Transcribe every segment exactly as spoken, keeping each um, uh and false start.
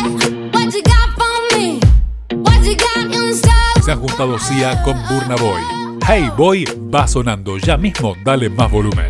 Se han juntado Sia con Burna Boy. Hey Boy va sonando ya mismo, dale más volumen.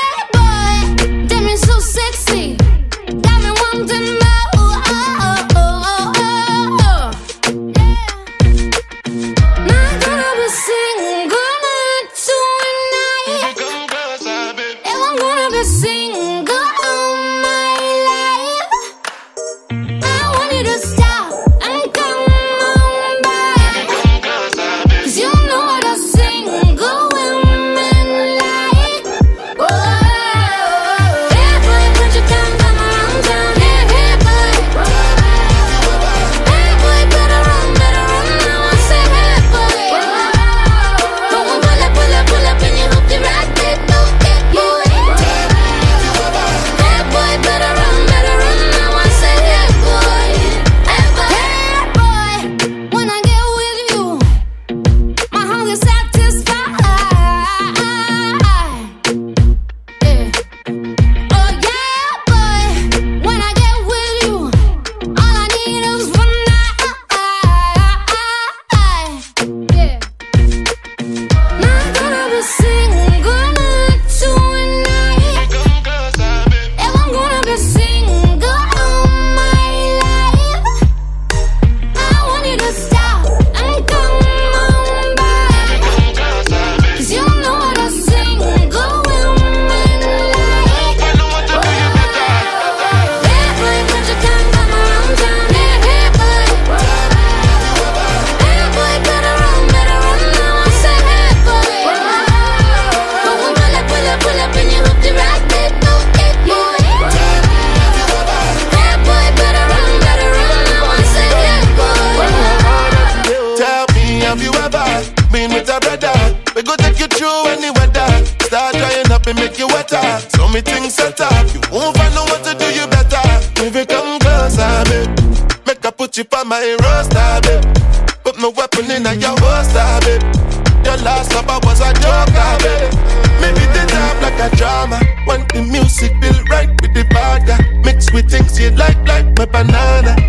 My roster, babe. Put my weapon in your holster, babe. Your last supper was a joke, babe. Maybe the time like a drama. When the music feel right with the vodka, mixed with things you like, like my banana.